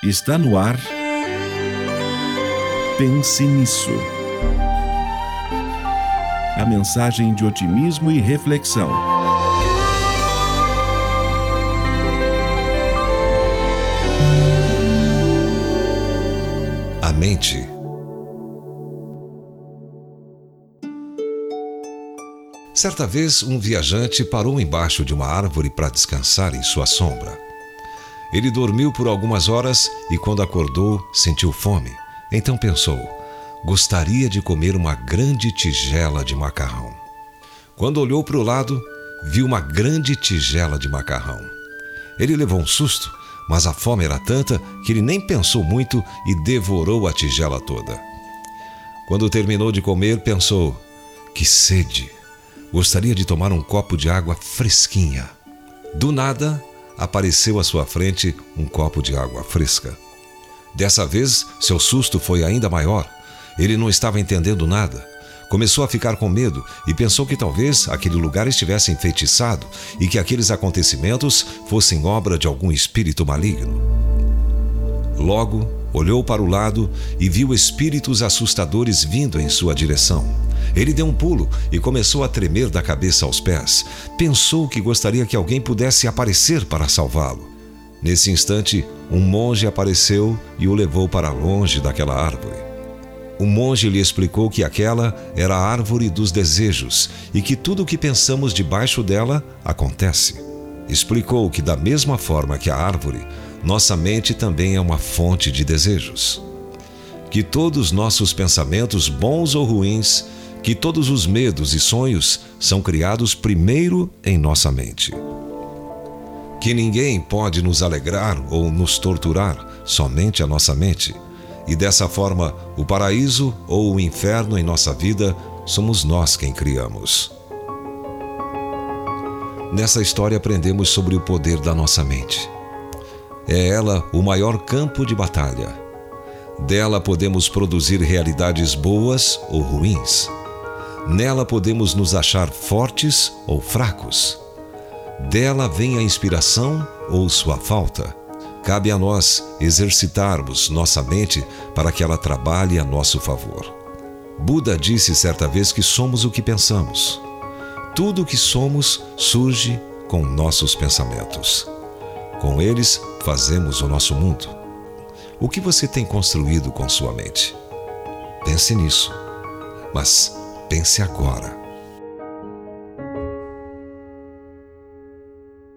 Está no ar. Pense nisso. A mensagem de otimismo e reflexão. A mente. Certa vez, um viajante parou embaixo de uma árvore para descansar em sua sombra. Ele dormiu por algumas horas e, quando acordou, sentiu fome. Então pensou: gostaria de comer uma grande tigela de macarrão. Quando olhou para o lado, viu uma grande tigela de macarrão. Ele levou um susto, mas a fome era tanta que ele nem pensou muito e devorou a tigela toda. Quando terminou de comer, pensou: que sede! Gostaria de tomar um copo de água fresquinha. Do nada, apareceu à sua frente um copo de água fresca. Dessa vez, seu susto foi ainda maior. Ele não estava entendendo nada. Começou a ficar com medo e pensou que talvez aquele lugar estivesse enfeitiçado e que aqueles acontecimentos fossem obra de algum espírito maligno. Logo, olhou para o lado e viu espíritos assustadores vindo em sua direção. Ele deu um pulo e começou a tremer da cabeça aos pés. Pensou que gostaria que alguém pudesse aparecer para salvá-lo. Nesse instante, um monge apareceu e o levou para longe daquela árvore. O monge lhe explicou que aquela era a árvore dos desejos e que tudo o que pensamos debaixo dela acontece. Explicou que, da mesma forma que a árvore, nossa mente também é uma fonte de desejos. Que todos nossos pensamentos, bons ou ruins, que todos os medos e sonhos são criados primeiro em nossa mente. Que ninguém pode nos alegrar ou nos torturar, somente a nossa mente. E dessa forma, o paraíso ou o inferno em nossa vida somos nós quem criamos. Nessa história aprendemos sobre o poder da nossa mente. É ela o maior campo de batalha. Dela podemos produzir realidades boas ou ruins. Nela podemos nos achar fortes ou fracos. Dela vem a inspiração ou sua falta. Cabe a nós exercitarmos nossa mente para que ela trabalhe a nosso favor. Buda disse certa vez que somos o que pensamos. Tudo o que somos surge com nossos pensamentos. Com eles, fazemos o nosso mundo. O que você tem construído com sua mente? Pense nisso. Mas pense agora.